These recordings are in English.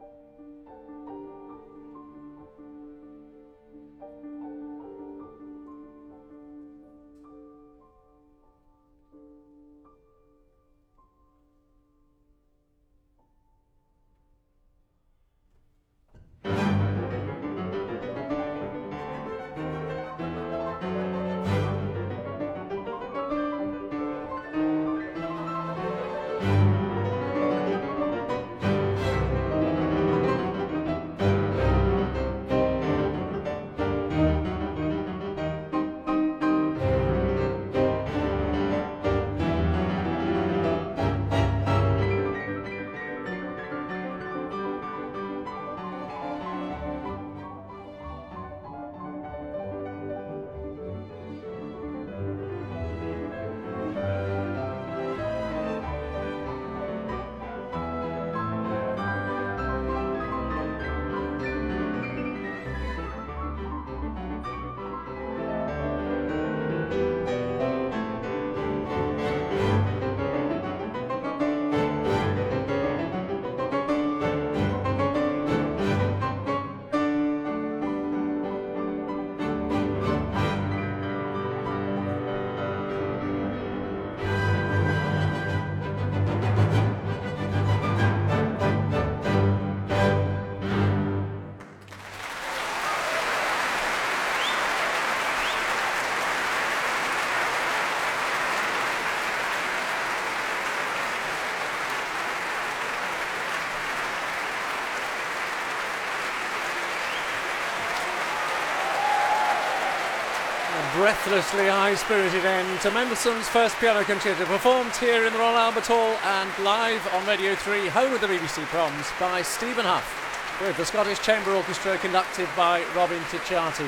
Breathlessly high-spirited end to Mendelssohn's first piano concerto, performed here in the Royal Albert Hall and live on Radio 3, home of the BBC Proms, by Stephen Huff, with the Scottish Chamber Orchestra conducted by Robin Ticciati.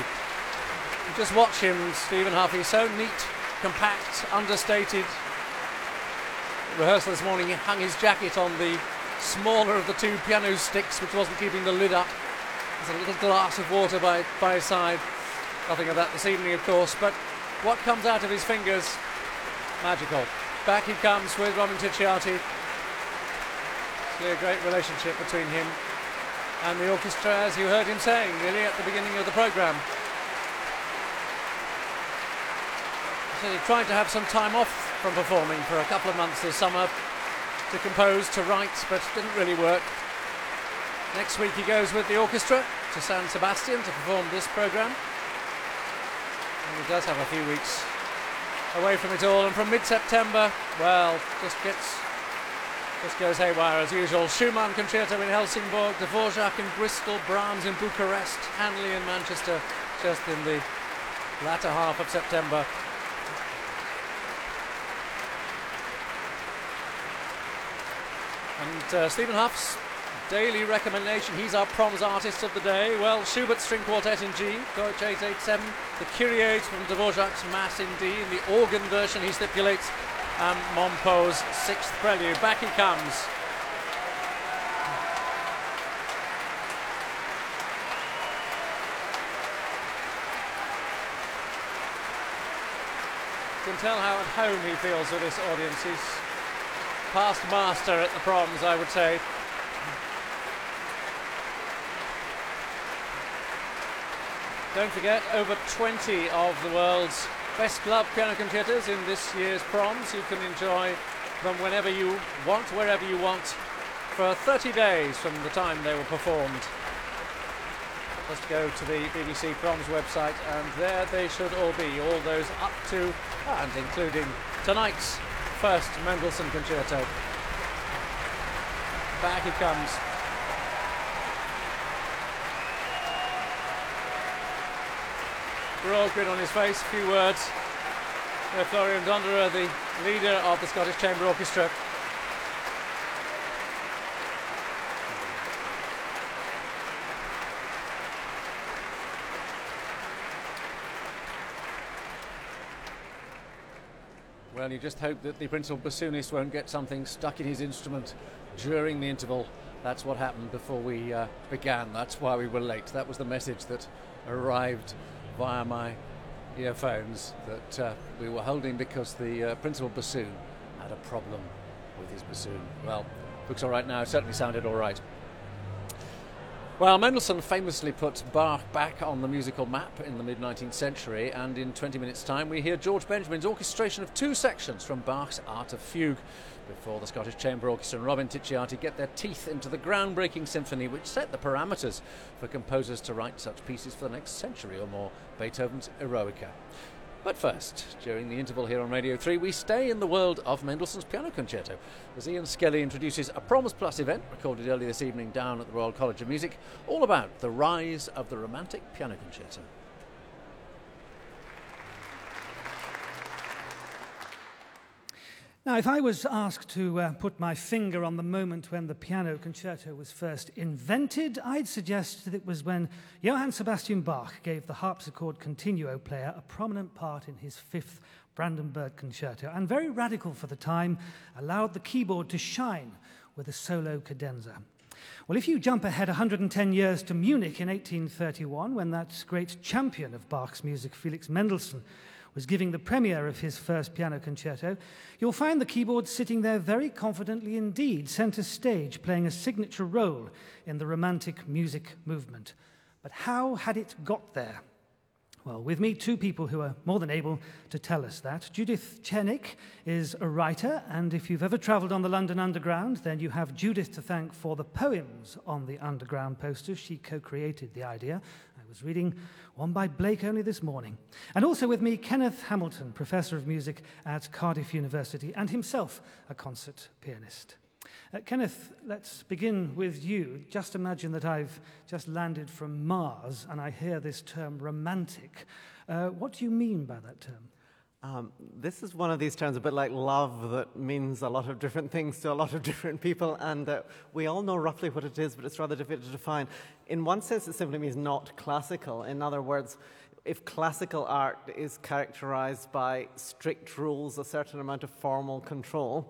Just watch him, Stephen Huff. He's so neat, compact, understated. Rehearsal this morning, he hung his jacket on the smaller of the two piano sticks, which wasn't keeping the lid up. There's a little glass of water by his side. Nothing of that this evening, of course, but what comes out of his fingers, magical. Back he comes with Robin Ticciati. Clearly a great relationship between him and the orchestra, as you heard him saying really at the beginning of the programme. So he tried to have some time off from performing for a couple of months this summer to compose, to write, but it didn't really work. Next week he goes with the orchestra to San Sebastian to perform this programme. And he does have a few weeks away from it all, and from mid-September, well, just goes haywire as usual. Schumann Concerto in Helsingborg, Dvorak in Bristol, Brahms in Bucharest, Hanley in Manchester, just in the latter half of September. And Stephen Huff's daily recommendation, he's our proms artist of the day. Well, Schubert's String Quartet in G, Deutsch 887, the Kyriades from Dvorak's Mass in D, in the organ version he stipulates, and Monpau's Sixth Prelude. Back he comes. You can tell how at home he feels with this audience. He's past master at the proms, I would say. Don't forget, over 20 of the world's best loved piano concertos in this year's proms. You can enjoy them whenever you want, wherever you want, for 30 days from the time they were performed. Just go to the BBC Proms website and there they should all be, all those up to and including tonight's first Mendelssohn concerto. Back he comes. Broad grin on his face, a few words. Florian Donderer, the leader of the Scottish Chamber Orchestra. Well, you just hope that the principal bassoonist won't get something stuck in his instrument during the interval. That's what happened before we began. That's why we were late. That was the message that arrived via my earphones that we were holding because the principal bassoon had a problem with his bassoon. Well, looks all right now. It certainly sounded all right. Well, Mendelssohn famously put Bach back on the musical map in the mid-19th century, and in 20 minutes' time we hear George Benjamin's orchestration of two sections from Bach's Art of Fugue before the Scottish Chamber Orchestra and Robin Ticciati get their teeth into the groundbreaking symphony which set the parameters for composers to write such pieces for the next century or more, Beethoven's Eroica. But first, during the interval here on Radio 3, we stay in the world of Mendelssohn's Piano Concerto as Ian Skelly introduces a Proms Plus event recorded early this evening down at the Royal College of Music, all about the rise of the Romantic Piano Concerto. Now, if I was asked to put my finger on the moment when the piano concerto was first invented, I'd suggest that it was when Johann Sebastian Bach gave the harpsichord continuo player a prominent part in his fifth Brandenburg concerto, and very radical for the time, allowed the keyboard to shine with a solo cadenza. Well, if you jump ahead 110 years to Munich in 1831, when that great champion of Bach's music, Felix Mendelssohn, was giving the premiere of his first piano concerto, you'll find the keyboard sitting there very confidently indeed, centre stage, playing a signature role in the Romantic music movement. But how had it got there? Well, with me, two people who are more than able to tell us that. Judith Chernik is a writer, and if you've ever travelled on the London Underground, then you have Judith to thank for the poems on the Underground posters. She co-created the idea. I was reading one by Blake only this morning. And also with me, Kenneth Hamilton, Professor of Music at Cardiff University, and himself a concert pianist. Kenneth, let's begin with you. Just imagine that I've just landed from Mars and I hear this term romantic. What do you mean by that term? This is one of these terms, a bit like love, that means a lot of different things to a lot of different people, and we all know roughly what it is, but it's rather difficult to define. In one sense, it simply means not classical. In other words, if classical art is characterized by strict rules, a certain amount of formal control,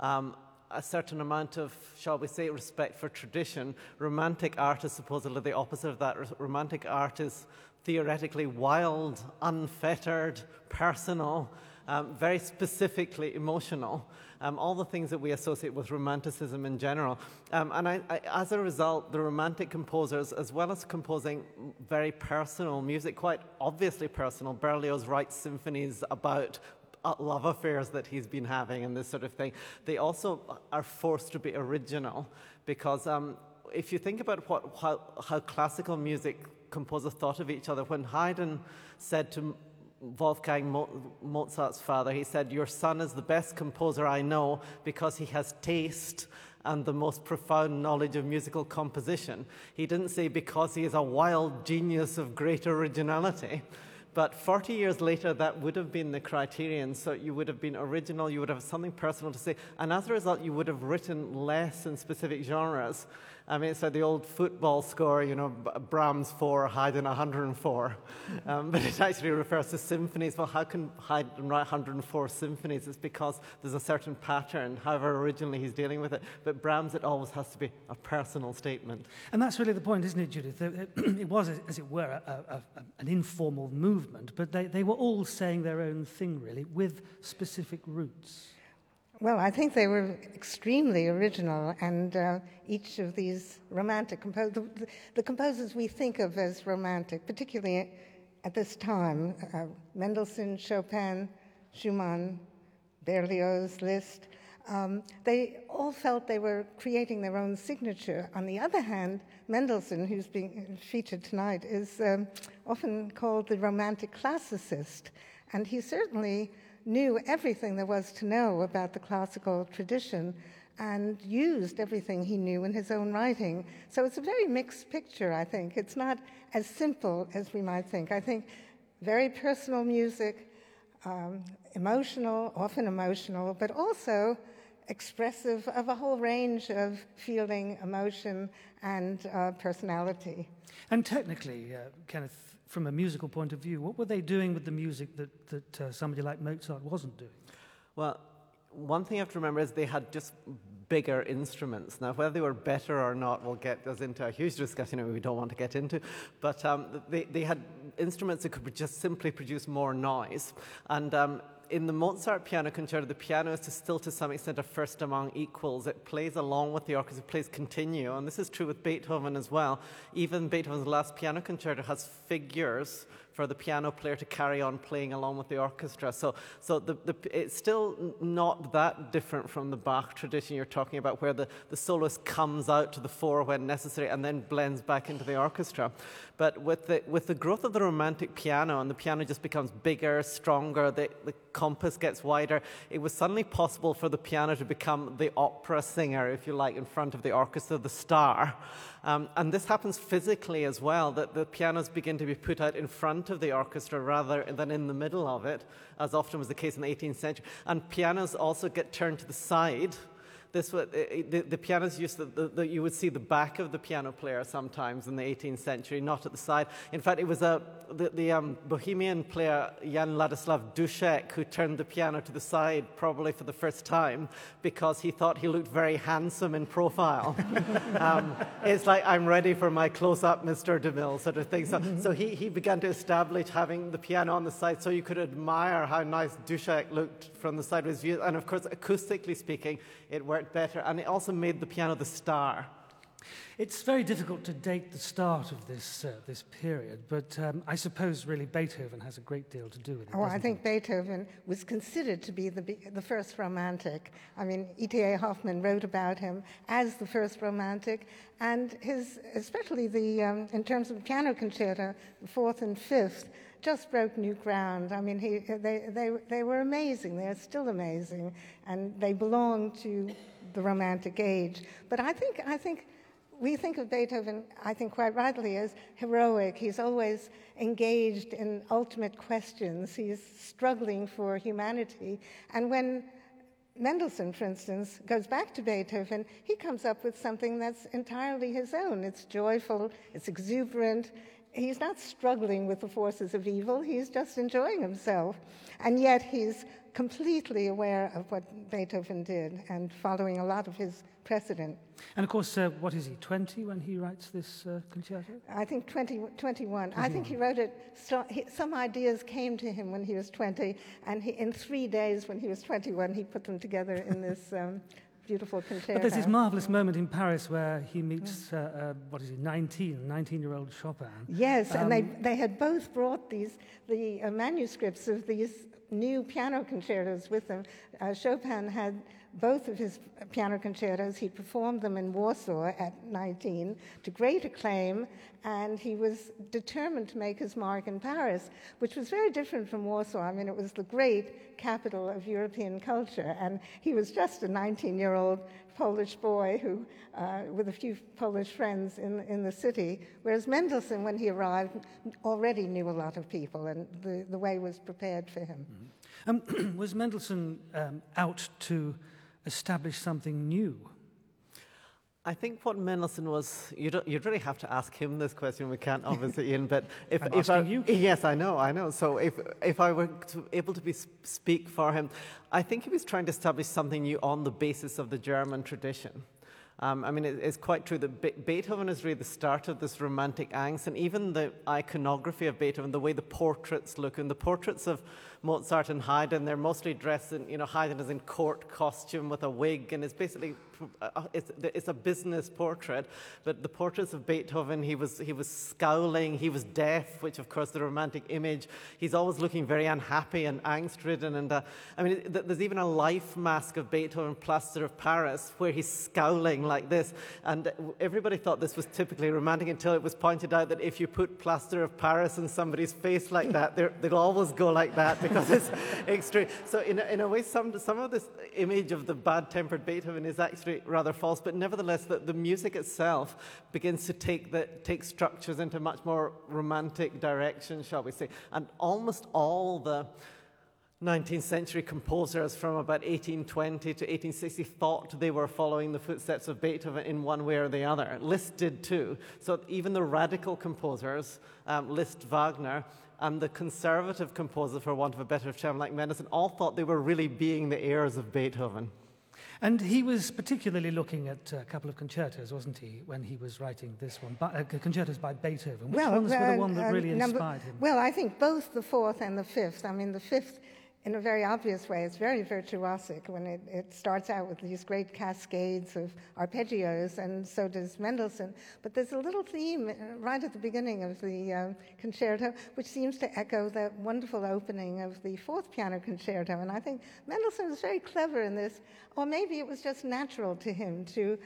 a certain amount of, shall we say, respect for tradition, romantic art is supposedly the opposite of that. Romantic art is theoretically wild, unfettered, personal, very specifically emotional, all the things that we associate with romanticism in general. And as a result, the romantic composers, as well as composing very personal music, quite obviously personal, Berlioz writes symphonies about love affairs that he's been having and this sort of thing, they also are forced to be original, because if you think about how classical music composers thought of each other, when Haydn said to Wolfgang Mozart's father, he said, "Your son is the best composer I know because he has taste and the most profound knowledge of musical composition." He didn't say because he is a wild genius of great originality. But 40 years later, that would have been the criterion. So you would have been original, you would have something personal to say, and as a result, you would have written less in specific genres. I mean, it's like the old football score, you know, Brahms 4, Haydn 104. But it actually refers to symphonies. Well, how can Haydn write 104 symphonies? It's because there's a certain pattern, however originally he's dealing with it. But Brahms, it always has to be a personal statement. And that's really the point, isn't it, Judith? It was, as it were, an informal movement, but they were all saying their own thing, really, with specific roots. Well, I think they were extremely original, and each of these romantic composers, the composers we think of as romantic, particularly at this time, Mendelssohn, Chopin, Schumann, Berlioz, Liszt, they all felt they were creating their own signature. On the other hand, Mendelssohn, who's being featured tonight, is often called the romantic classicist, and he certainly knew everything there was to know about the classical tradition and used everything he knew in his own writing. So it's a very mixed picture, I think. It's not as simple as we might think. I think very personal music, emotional, often emotional, but also expressive of a whole range of feeling, emotion, and personality. And technically, Kenneth, from a musical point of view, what were they doing with the music that somebody like Mozart wasn't doing? Well, one thing you have to remember is they had just bigger instruments. Now, whether they were better or not will get us into a huge discussion we don't want to get into, but they had instruments that could just simply produce more noise. And in the Mozart piano concerto, the piano is still to some extent a first among equals. It plays along with the orchestra, it plays continuo, and this is true with Beethoven as well. Even Beethoven's last piano concerto has figures for the piano player to carry on playing along with the orchestra. So it's still not that different from the Bach tradition you're talking about, where the soloist comes out to the fore when necessary and then blends back into the orchestra. But with the growth of the Romantic piano, and the piano just becomes bigger, stronger, the compass gets wider, it was suddenly possible for the piano to become the opera singer, if you like, in front of the orchestra, the star. And this happens physically as well, that the pianos begin to be put out in front of the orchestra rather than in the middle of it, as often was the case in the 18th century. And pianos also get turned to the side. The pianos used you would see the back of the piano player sometimes in the 18th century, not at the side. In fact, it was the Bohemian player Jan Ladislav Dušek who turned the piano to the side, probably for the first time, because he thought he looked very handsome in profile. It's like, I'm ready for my close-up, Mr. DeMille, sort of thing. So he began to establish having the piano on the side so you could admire how nice Dušek looked from the sideways view. And of course, acoustically speaking, it worked better, and it also made the piano the star. It's very difficult to date the start of this period, but I suppose really Beethoven has a great deal to do with it. I think Beethoven was considered to be the first Romantic. I mean, E.T.A. Hoffmann wrote about him as the first Romantic, and especially in terms of the piano concerto, the fourth and fifth, just broke new ground. I mean, they were amazing. They're still amazing, and they belong to the Romantic age. But I think we think of Beethoven, I think quite rightly, as heroic. He's always engaged in ultimate questions. He's struggling for humanity. And when Mendelssohn, for instance, goes back to Beethoven, he comes up with something that's entirely his own. It's joyful, it's exuberant. He's not struggling with the forces of evil. He's just enjoying himself. And yet he's completely aware of what Beethoven did and following a lot of his precedent. And of course, what is he, 20 when he writes this concerto? I think 21. I think he wrote it, some ideas came to him when he was 20, and in 3 days when he was 21, he put them together in this beautiful concerto. But there's this marvellous moment in Paris where he meets, 19-year-old Chopin. Yes, and they had both brought the manuscripts of these new piano concertos with them. Chopin had both of his piano concertos. He performed them in Warsaw at 19 to great acclaim, and he was determined to make his mark in Paris, which was very different from Warsaw. I mean, it was the great capital of European culture, and he was just a 19-year-old Polish boy who, with a few Polish friends in the city, whereas Mendelssohn, when he arrived, already knew a lot of people, and the way was prepared for him. Mm-hmm. Was Mendelssohn out to establish something new? I think what Mendelssohn was, you'd really have to ask him this question. We can't obviously, Ian, but you. Yes, I know. So if I were able to speak for him, I think he was trying to establish something new on the basis of the German tradition. I mean, it's quite true that Beethoven is really the start of this Romantic angst, and even the iconography of Beethoven, the way the portraits look, and the portraits of Mozart and Haydn, they're mostly dressed in, Haydn is in court costume with a wig, and it's basically, it's a business portrait. But the portraits of Beethoven, he was scowling, he was deaf, which of course the Romantic image, he's always looking very unhappy and angst-ridden, and there's even a life mask of Beethoven, Plaster of Paris, where he's scowling like this, and everybody thought this was typically Romantic until it was pointed out that if you put Plaster of Paris in somebody's face like that, they'll always go like that because it's extreme. So in a way, some of this image of the bad-tempered Beethoven is actually rather false, but nevertheless, the music itself begins to take structures into much more romantic direction, shall we say, and almost all the 19th century composers from about 1820 to 1860 thought they were following the footsteps of Beethoven in one way or the other. Liszt did too. So even the radical composers, Liszt, Wagner, and the conservative composers, for want of a better term, like Mendelssohn, all thought they were really being the heirs of Beethoven. And he was particularly looking at a couple of concertos, wasn't he, when he was writing this one, concertos by Beethoven. Which ones were the one that really inspired him? Well, I think both the fourth and the fifth. I mean, the fifth in a very obvious way. It's very virtuosic when it starts out with these great cascades of arpeggios, and so does Mendelssohn. But there's a little theme right at the beginning of the concerto, which seems to echo that wonderful opening of the fourth piano concerto. And I think Mendelssohn was very clever in this, or maybe it was just natural to him to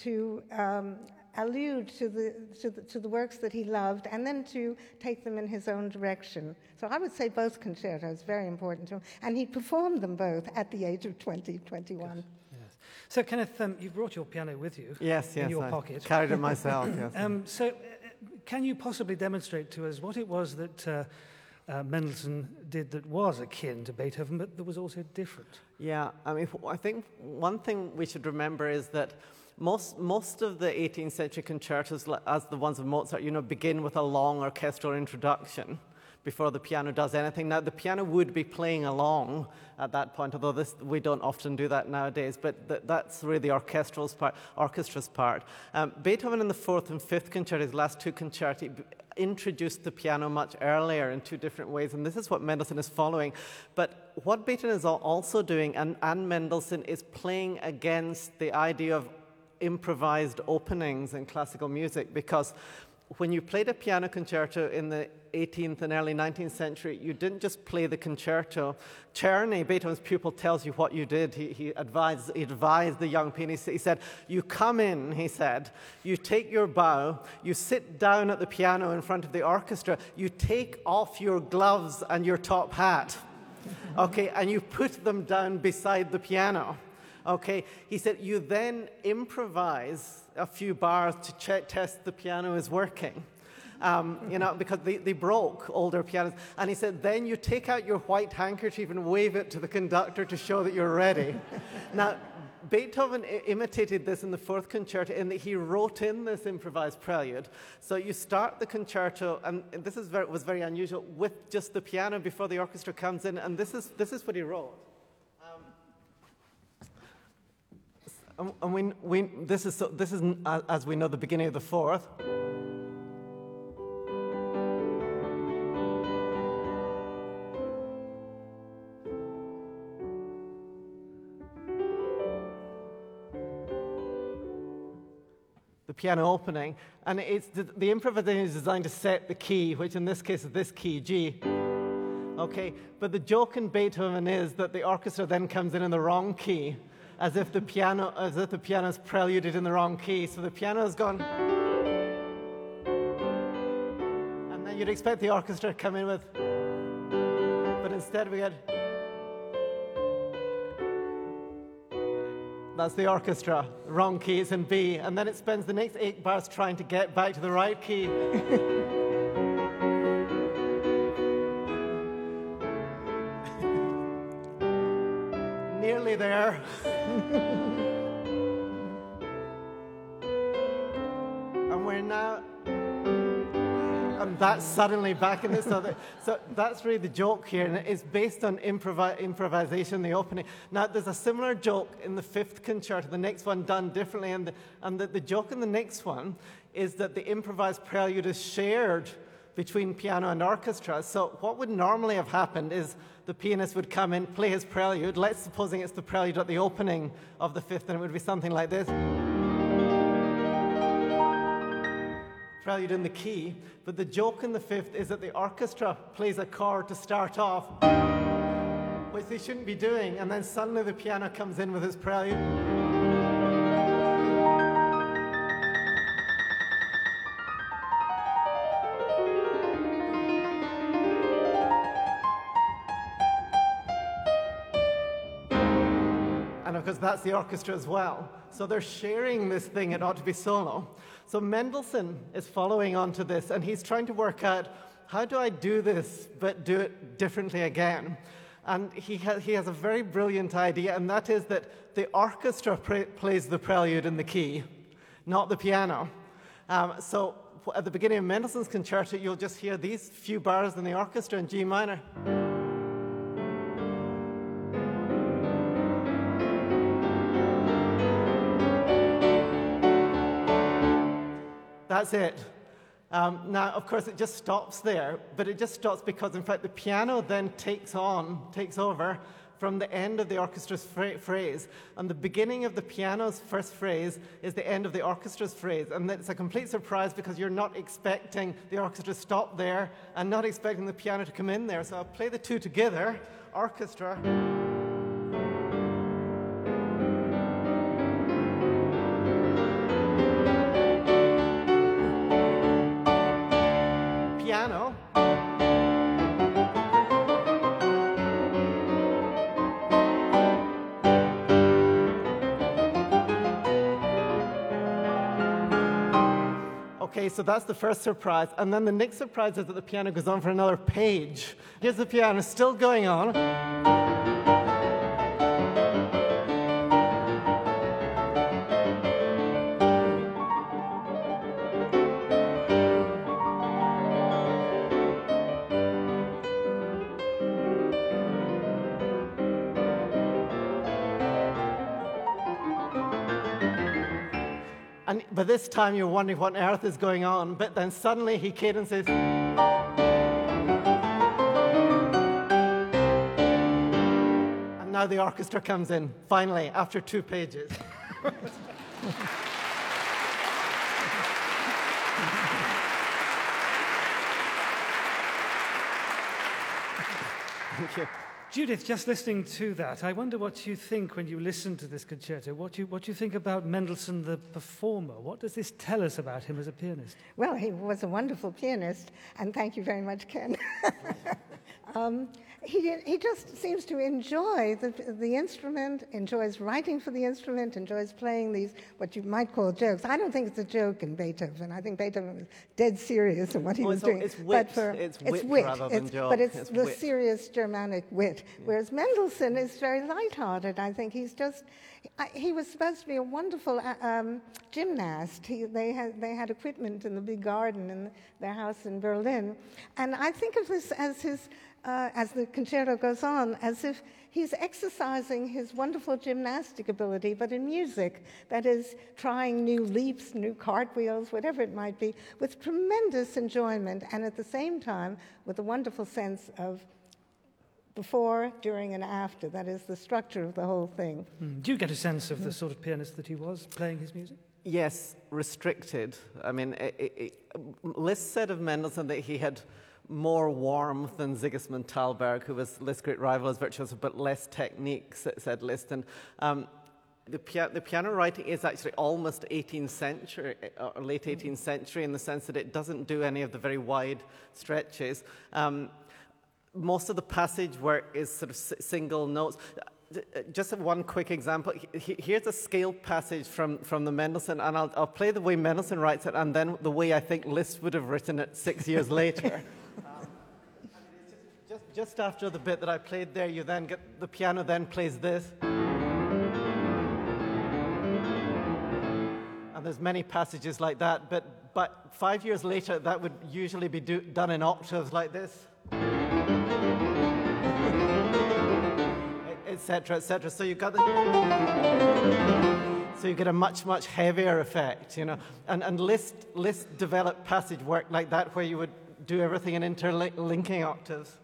allude to the works that he loved and then to take them in his own direction. So I would say both concertos, very important to him. And he performed them both at the age of 21. Yes. So Kenneth, you brought your piano with you in your pocket. Carried it myself, yes. Can you possibly demonstrate to us what it was that Mendelssohn did that was akin to Beethoven, but that was also different? Yeah, I mean, I think one thing we should remember is that most of the 18th century concertos, as the ones of Mozart, begin with a long orchestral introduction before the piano does anything. Now, the piano would be playing along at that point, although we don't often do that nowadays, but that's really the orchestra's part. Beethoven in the fourth and fifth concertos, last two concerti, introduced the piano much earlier in two different ways, and this is what Mendelssohn is following. But what Beethoven is also doing, and Mendelssohn, is playing against the idea of improvised openings in classical music, because when you played a piano concerto in the 18th and early 19th century, you didn't just play the concerto. Czerny, Beethoven's pupil, tells you what you did. He advised the young pianist. He said, you come in, he said, you take your bow, you sit down at the piano in front of the orchestra, you take off your gloves and your top hat, okay, and you put them down beside the piano. Okay, he said, you then improvise a few bars to test the piano is working. Because they broke older pianos. And he said, then you take out your white handkerchief and wave it to the conductor to show that you're ready. Now, Beethoven imitated this in the fourth concerto in that he wrote in this improvised prelude. So you start the concerto, and this was very unusual, with just the piano before the orchestra comes in, and this is what he wrote. And this is as we know, the beginning of the fourth. The piano opening, and it's the improvisation is designed to set the key, which in this case is this key, G. Okay, but the joke in Beethoven is that the orchestra then comes in the wrong key, as if the piano is preluded in the wrong key. So the piano has gone, and then you'd expect the orchestra to come in with, but instead we get, that's the orchestra, wrong key, it's in B, and then it spends the next 8 bars trying to get back to the right key. Nearly there. And we're now, and that's suddenly back in this other. So that's really the joke here, and it's based on improvisation, the opening. Now, there's a similar joke in the fifth concerto, the next one done differently, and the joke in the next one is that the improvised prelude is shared between piano and orchestra. So what would normally have happened is the pianist would come in, play his prelude. Let's supposing it's the prelude at the opening of the fifth, and it would be something like this. Prelude in the key. But the joke in the fifth is that the orchestra plays a chord to start off, which they shouldn't be doing, and then suddenly the piano comes in with his prelude. Because that's the orchestra as well. So they're sharing this thing, it ought to be solo. So Mendelssohn is following on to this, and he's trying to work out, how do I do this, but do it differently again? And he has a very brilliant idea, and that is that the orchestra plays the prelude in the key, not the piano. So at the beginning of Mendelssohn's concerto, you'll just hear these few bars in the orchestra in G minor. That's it. Now, of course, it just stops there, but it just stops because, in fact, the piano then takes over from the end of the orchestra's phrase, and the beginning of the piano's first phrase is the end of the orchestra's phrase, and it's a complete surprise because you're not expecting the orchestra to stop there and not expecting the piano to come in there. So I'll play the two together, orchestra. Piano. Okay, so that's the first surprise. And then the next surprise is that the piano goes on for another page. Here's the piano still going on. And by this time, you're wondering what on earth is going on, but then suddenly he cadences. And now the orchestra comes in, finally, after 2 pages. Thank you. Judith, just listening to that, I wonder what you think when you listen to this concerto. What you think about Mendelssohn, the performer? What does this tell us about him as a pianist? Well, he was a wonderful pianist, and thank you very much, Ken. He just seems to enjoy the instrument, enjoys writing for the instrument, enjoys playing these, what you might call jokes. I don't think it's a joke in Beethoven. I think Beethoven was dead serious in what he was doing. It's wit. It's wit rather than joke. But it's the wit. Serious Germanic wit. Yeah. Whereas Mendelssohn is very lighthearted. I think he was supposed to be a wonderful gymnast. They had equipment in the big garden in their house in Berlin. And I think of this as the concerto goes on, as if he's exercising his wonderful gymnastic ability, but in music, that is, trying new leaps, new cartwheels, whatever it might be, with tremendous enjoyment, and at the same time, with a wonderful sense of before, during, and after. That is the structure of the whole thing. Do you get a sense of the sort of pianist that he was, playing his music? Yes, restricted. I mean, Liszt said of Mendelssohn that he had more warmth than Sigismund Thalberg, who was Liszt's great rival as virtuoso, but less technique, said Liszt. And the piano writing is actually almost 18th century, or late 18th century, in the sense that it doesn't do any of the very wide stretches. Most of the passage work is sort of single notes. Just one quick example. Here's a scale passage from the Mendelssohn, and I'll play the way Mendelssohn writes it, and then the way I think Liszt would have written it 6 years later. Just after the bit that I played there, you then get the piano then plays this. And there's many passages like that, but 5 years later, that would usually be done in octaves like this. Etc., etc. So you got so you get a much heavier effect, you know. And Liszt developed passage work like that, where you would do everything in interlinking octaves,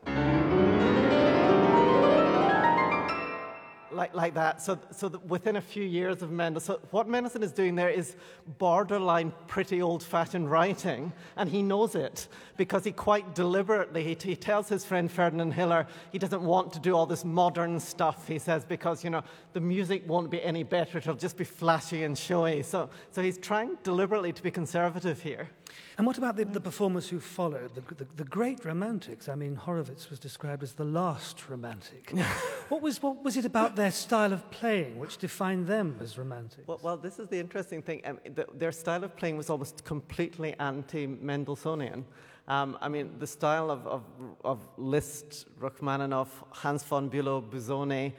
like that. So that within a few years of Mendelssohn, what Mendelssohn is doing there is borderline pretty old-fashioned writing, and he knows it because he quite deliberately he tells his friend Ferdinand Hiller he doesn't want to do all this modern stuff. He says because the music won't be any better; it'll just be flashy and showy. So he's trying deliberately to be conservative here. And what about the performers who followed, the great romantics? I mean, Horowitz was described as the last romantic. What was it about their style of playing which defined them as romantics? Well, this is the interesting thing. Their style of playing was almost completely anti-Mendelssohnian. I mean, the style of Liszt, Rachmaninoff, Hans von Bülow, Busoni,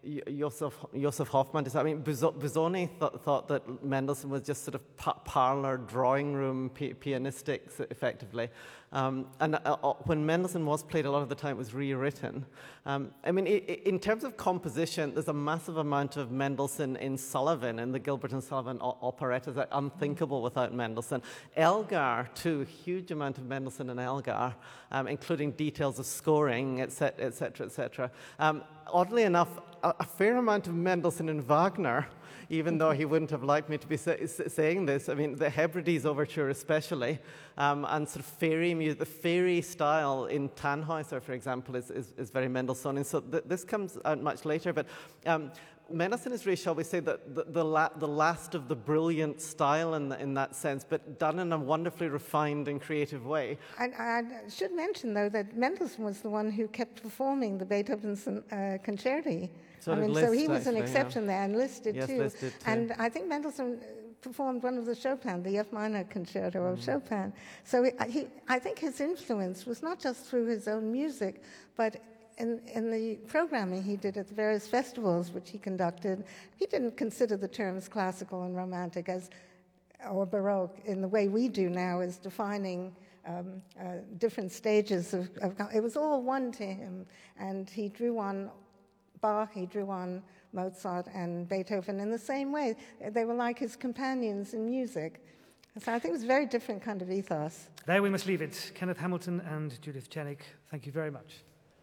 Josef Hoffmann. I mean, Busoni thought that Mendelssohn was just sort of parlor drawing room pianistic, effectively. When Mendelssohn was played, a lot of the time it was rewritten. I mean, in terms of composition, there's a massive amount of Mendelssohn in Sullivan, in the Gilbert and Sullivan operettas, that unthinkable without Mendelssohn. Elgar, too, huge amount of Mendelssohn in Elgar, including details of scoring, etc., etc., etc. Oddly enough, a fair amount of Mendelssohn in Wagner, even though he wouldn't have liked me to be saying this. I mean, the Hebrides Overture especially, and sort of fairy music, the fairy style in Tannhäuser, for example, is very Mendelssohn. And so this comes out much later, but Mendelssohn is really, shall we say, the last of the brilliant style in that sense, but done in a wonderfully refined and creative way. I should mention, though, that Mendelssohn was the one who kept performing the Beethoven's concerti. So he was an exception there, and Liszt did too. Liszt did too. And I think Mendelssohn performed one of the Chopin, the F minor concerto of Chopin. So I think his influence was not just through his own music, but in the programming he did at the various festivals which he conducted. He didn't consider the terms classical and romantic or Baroque in the way we do now, as defining different stages of. It was all one to him, and he drew on Bach, he drew on Mozart and Beethoven in the same way. They were like his companions in music. So I think it was a very different kind of ethos. There we must leave it. Kenneth Hamilton and Judith Janik, thank you very much.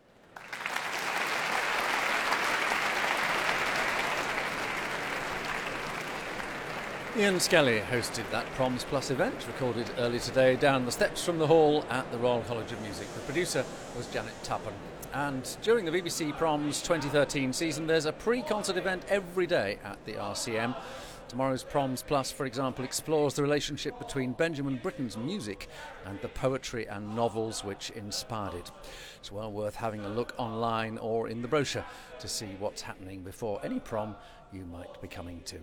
Ian Skelly hosted that Proms Plus event, recorded early today down the steps from the hall at the Royal College of Music. The producer was Janet Tuppen. And during the BBC Proms 2013 season, there's a pre-concert event every day at the RCM. Tomorrow's Proms Plus, for example, explores the relationship between Benjamin Britten's music and the poetry and novels which inspired it. It's well worth having a look online or in the brochure to see what's happening before any prom you might be coming to.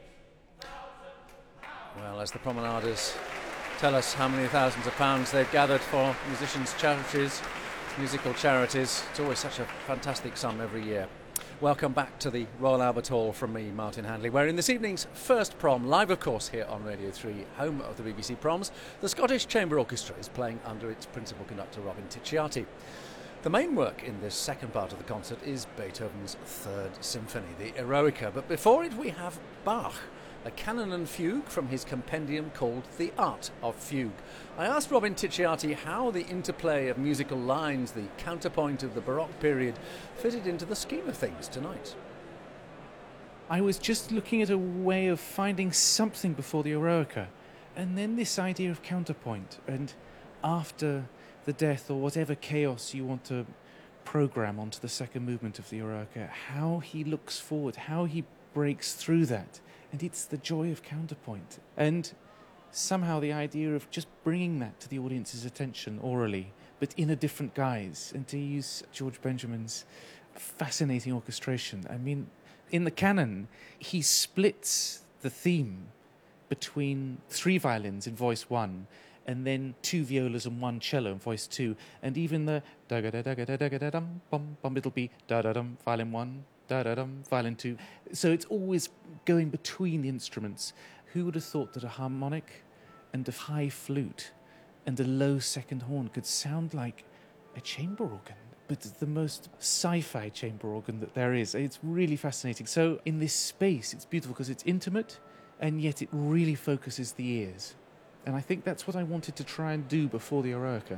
Well, as the promenaders tell us how many thousands of pounds they've gathered for musicians' charities, musical charities, it's always such a fantastic sum every year. Welcome back to the Royal Albert Hall from me, Martin Handley, where in this evening's first prom, live of course here on Radio 3, home of the BBC Proms, the Scottish Chamber Orchestra is playing under its principal conductor Robin Ticciati. The main work in this second part of the concert is Beethoven's Third Symphony, the Eroica, but before it we have Bach, a canon and fugue from his compendium called The Art of Fugue. I asked Robin Ticciati how the interplay of musical lines, the counterpoint of the Baroque period, fitted into the scheme of things tonight. I was just looking at a way of finding something before the Eroica, and then this idea of counterpoint, and after the death or whatever chaos you want to program onto the second movement of the Eroica, how he looks forward, how he breaks through that. And it's the joy of counterpoint. And somehow the idea of just bringing that to the audience's attention orally, but in a different guise. And to use George Benjamin's fascinating orchestration. I mean, in the canon, he splits the theme between 3 violins in voice 1 and then 2 violas and 1 cello in voice 2. And even the da-ga-da-da-ga-da-da-ga-da-dum, bum, it'll be da-da-dum, violin 1, da-da-dum, violin 2. So it's always going between the instruments. Who would have thought that a harmonic and a high flute and a low second horn could sound like a chamber organ, but the most sci-fi chamber organ that there is. It's really fascinating. So in this space, it's beautiful because it's intimate, and yet it really focuses the ears. And I think that's what I wanted to try and do before the Eroica.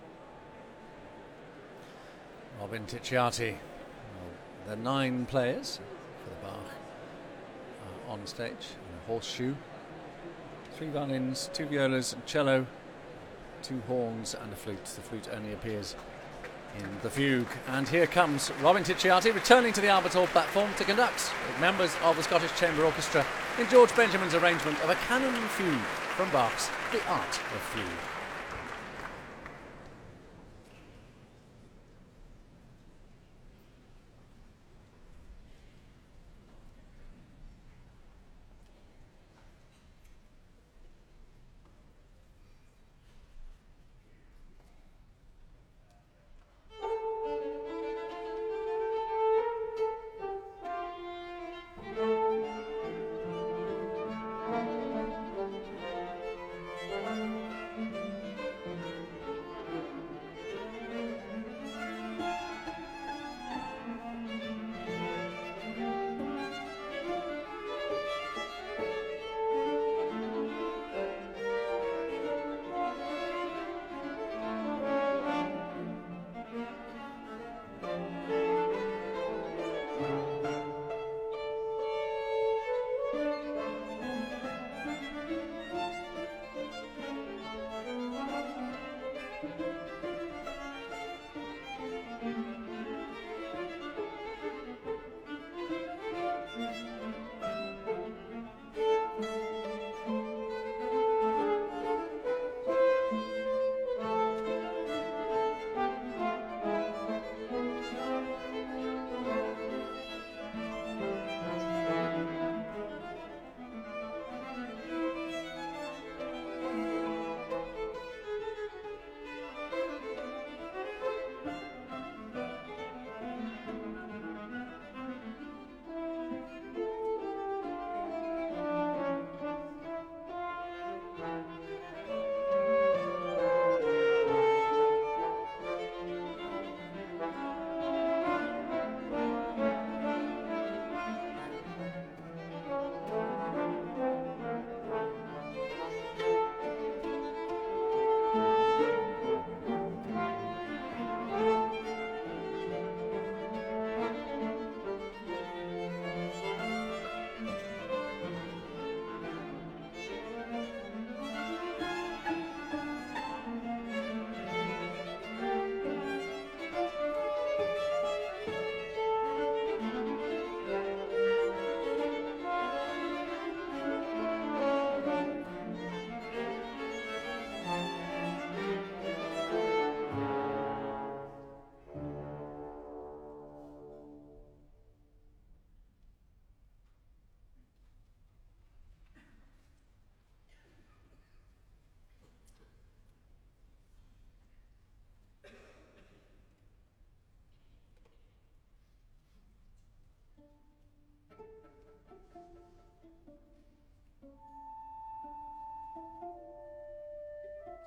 Robin Ticciati. There are 9 players for the Bach on stage in a horseshoe. 3 violins, 2 violas, a cello, 2 horns and a flute. The flute only appears in the fugue. And here comes Robin Ticciati returning to the Albert Hall platform to conduct with members of the Scottish Chamber Orchestra in George Benjamin's arrangement of a canon fugue from Bach's The Art of Fugue.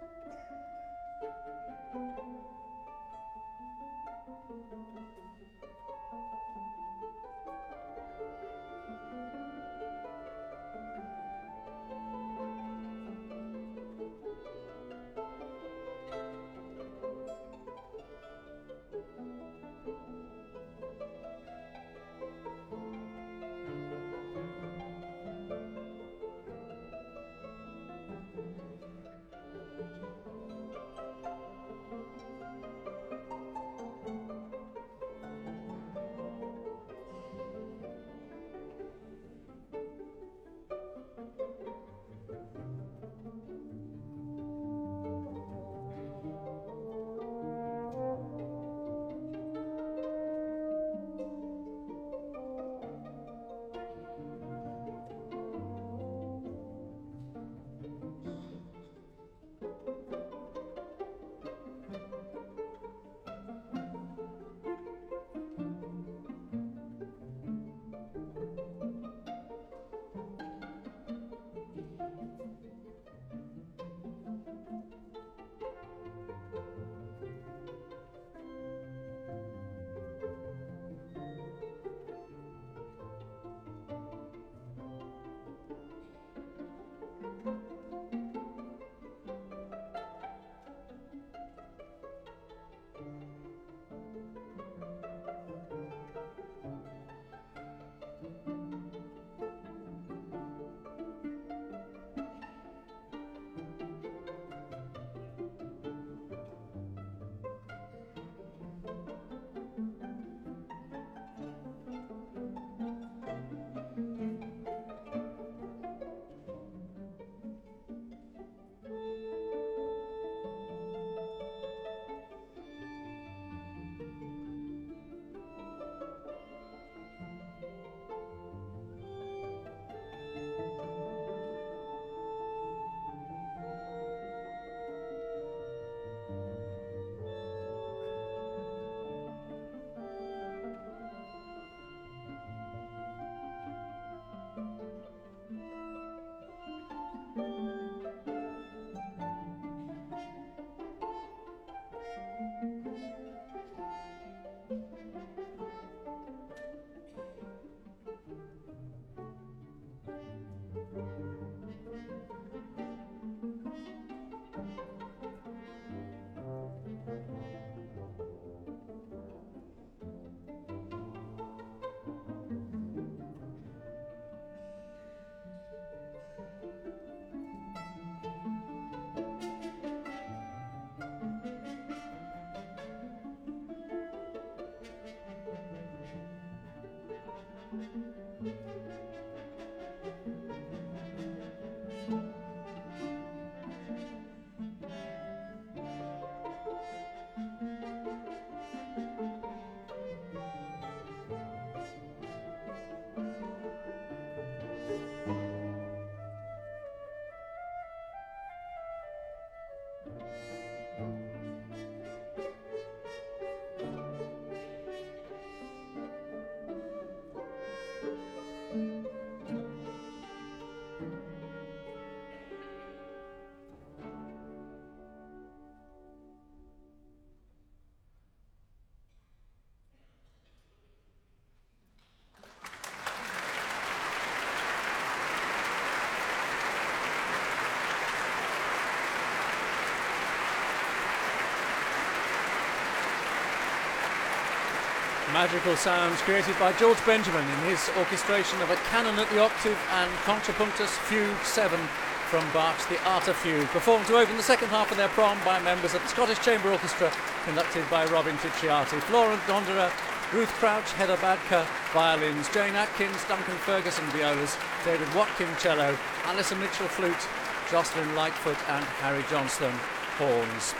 Magical sounds created by George Benjamin in his orchestration of a canon at the octave and contrapuntus fugue 7 from Bach's The Arta Fugue, performed to open the second half of their prom by members of the Scottish Chamber Orchestra, conducted by Robin Ticciati, Florent Donderer, Ruth Crouch, Heather Badker, violins, Jane Atkins, Duncan Ferguson, violas, David Watkin, cello, Alison Mitchell, flute, Jocelyn Lightfoot and Harry Johnston, horns.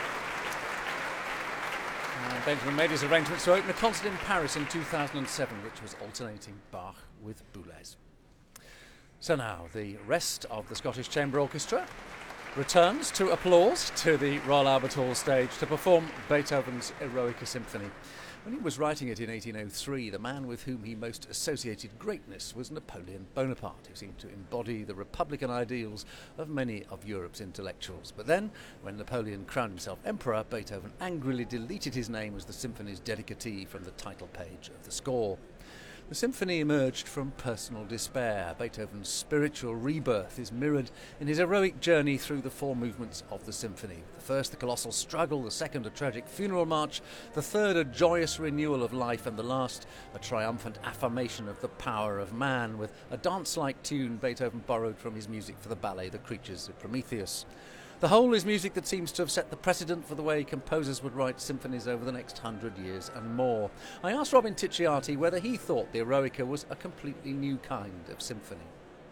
Benjamin made his arrangements to open a concert in Paris in 2007, which was alternating Bach with Boulez. So now the rest of the Scottish Chamber Orchestra returns to applause to the Royal Albert Hall stage to perform Beethoven's Eroica Symphony. When he was writing it in 1803, the man with whom he most associated greatness was Napoleon Bonaparte, who seemed to embody the republican ideals of many of Europe's intellectuals. But then, when Napoleon crowned himself emperor, Beethoven angrily deleted his name as the symphony's dedicatee from the title page of the score. The symphony emerged from personal despair. Beethoven's spiritual rebirth is mirrored in his heroic journey through the four movements of the symphony. The first, the colossal struggle; the second, a tragic funeral march; the third, a joyous renewal of life; and the last, a triumphant affirmation of the power of man, with a dance-like tune Beethoven borrowed from his music for the ballet The Creatures of Prometheus. The whole is music that seems to have set the precedent for the way composers would write symphonies over the next 100 years and more. I asked Robin Ticciati whether he thought the Eroica was a completely new kind of symphony.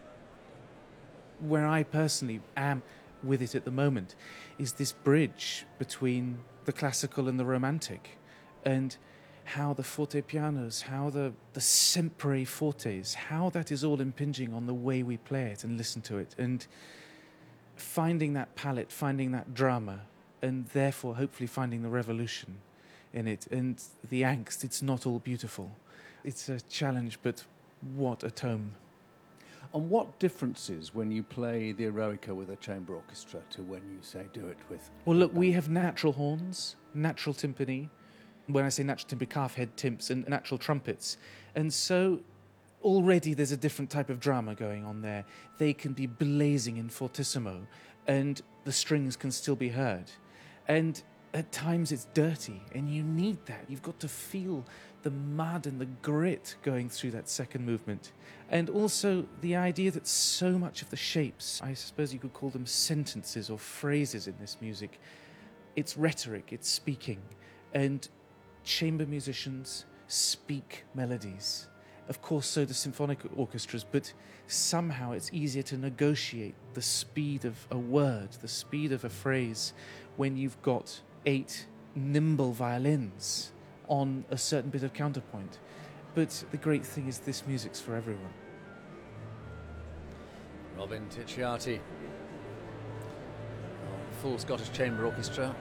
Where I personally am with it at the moment is this bridge between the classical and the romantic, and how the fortepianos, how the sempre fortes, how that is all impinging on the way we play it and listen to it, and finding that palette, finding that drama, and therefore hopefully finding the revolution in it and the angst. It's not all beautiful. It's a challenge, but what a tome. And what differences when you play the Eroica with a chamber orchestra to when you, say, do it with... Well, look, we have natural horns, natural timpani. When I say natural timpani, calf head timps, and natural trumpets. And so already there's a different type of drama going on there. They can be blazing in fortissimo, and the strings can still be heard. And at times it's dirty, and you need that. You've got to feel the mud and the grit going through that second movement. And also the idea that so much of the shapes, I suppose you could call them sentences or phrases in this music, it's rhetoric, it's speaking. And chamber musicians speak melodies. Of course, so do symphonic orchestras, but somehow it's easier to negotiate the speed of a word, the speed of a phrase, when you've got 8 nimble violins on a certain bit of counterpoint. But the great thing is this music's for everyone. Robin Ticciati, full Scottish Chamber Orchestra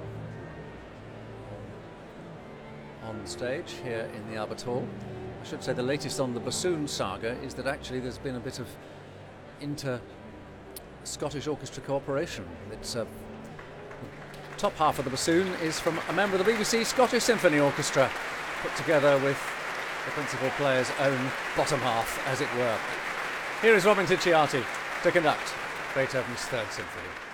on stage here in the Albert Hall. I should say the latest on the bassoon saga is that actually there's been a bit of inter-Scottish orchestra cooperation. It's the top half of the bassoon is from a member of the BBC Scottish Symphony Orchestra, put together with the principal player's own bottom half, as it were. Here is Robin Ticciati to conduct Beethoven's Third Symphony.